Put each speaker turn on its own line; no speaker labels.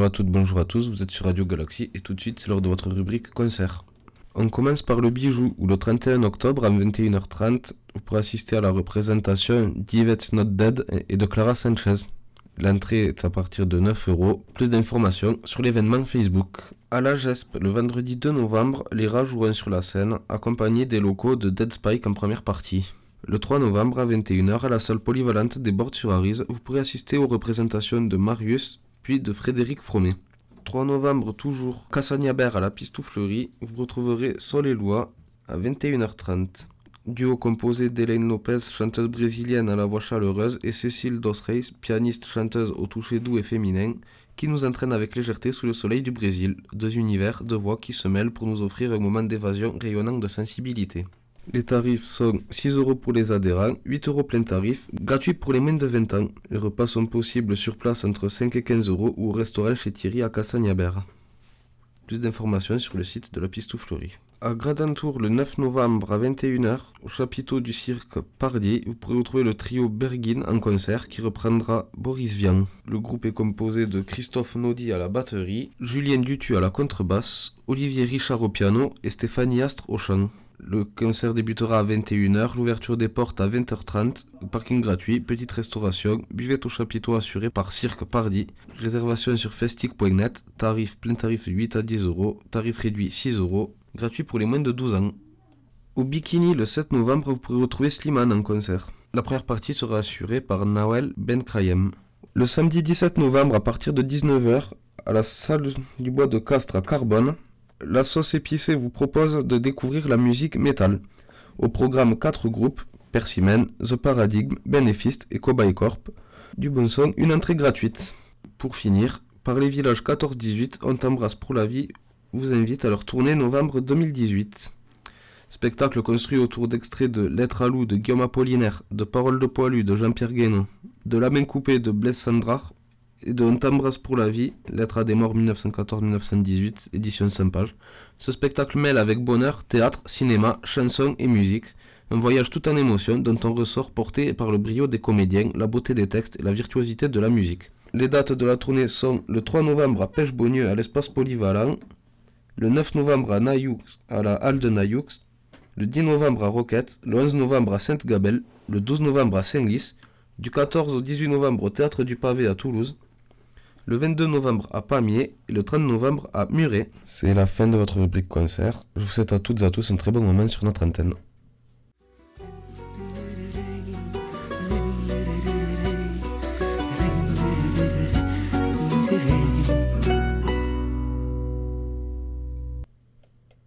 Bonjour à toutes, bonjour à tous, vous êtes sur Radio Galaxy et tout de suite c'est l'heure de votre rubrique concert. On commence par le Bijou où le 31 octobre à 21h30 vous pourrez assister à la représentation d'Yvette's Not Dead et de Clara Sanchez. L'entrée est à partir de 9€. Plus d'informations sur l'événement Facebook. À la GESP, le vendredi 2 novembre, les rats joueront sur la scène accompagnés des locaux de Dead Spike en première partie. Le 3 novembre à 21h à la salle polyvalente des Bordes-sur-Arize, vous pourrez assister aux représentations de Marius puis de Frédéric Fromet. 3 novembre toujours, Cassagnaber à la Pistouflerie, vous retrouverez Sol et Loi à 21h30. Duo composé d'Hélène Lopez, chanteuse brésilienne à la voix chaleureuse, et Cécile Dos Reis, pianiste chanteuse au toucher doux et féminin, qui nous entraîne avec légèreté sous le soleil du Brésil. Deux univers, deux voix qui se mêlent pour nous offrir un moment d'évasion rayonnant de sensibilité. Les tarifs sont 6€ pour les adhérents, 8€ plein tarif, gratuit pour les moins de 20 ans. Les repas sont possibles sur place entre 5 et 15€ ou au restaurant chez Thierry à Cassagnaber. Plus d'informations sur le site de la Pistouflerie. À Gradantour, le 9 novembre à 21h, au chapiteau du cirque Pardier, vous pourrez retrouver le trio Bergin en concert qui reprendra Boris Vian. Le groupe est composé de Christophe Naudy à la batterie, Julien Dutu à la contrebasse, Olivier Richard au piano et Stéphanie Astre au chant. Le concert débutera à 21h, l'ouverture des portes à 20h30, parking gratuit, petite restauration, buvette au chapiteau assurée par Cirque Pardy. Réservation sur festic.net, plein tarif 8 à 10€, tarif réduit 6€, gratuit pour les moins de 12 ans. Au Bikini, le 7 novembre, vous pourrez retrouver Slimane en concert. La première partie sera assurée par Nawel Ben Krayem. Le samedi 17 novembre, à partir de 19h, à la salle du bois de Castres à Carbone, la sauce épicée vous propose de découvrir la musique métal. Au programme 4 groupes, Persimmon, The Paradigm, Benefist et Cowboy Corp. Du bon son, une entrée gratuite. Pour finir, par les villages 14-18, On t'embrasse pour la vie vous invite à leur tournée novembre 2018. Spectacle construit autour d'extraits de Lettres à loup de Guillaume Apollinaire, de Paroles de poilu de Jean-Pierre Guénon, de La main coupée de Blaise Sandrard, et de On t'embrasse pour la vie, Lettres à des morts 1914-1918, édition 5 pages. Ce spectacle mêle avec bonheur théâtre, cinéma, chansons et musique, un voyage tout en émotion dont on ressort porté par le brio des comédiens, la beauté des textes et la virtuosité de la musique. Les dates de la tournée sont le 3 novembre à Pêche-Beaunieu à l'espace polyvalent, le 9 novembre à Nayoux à la halle de Nayoux, le 10 novembre à Roquette, le 11 novembre à Sainte-Gabelle, le 12 novembre à Senlis, du 14 au 18 novembre au Théâtre du Pavé à Toulouse, le 22 novembre à Pamiers et le 30 novembre à Muret. C'est la fin de votre rubrique concert. Je vous souhaite à toutes et à tous un très bon moment sur notre antenne.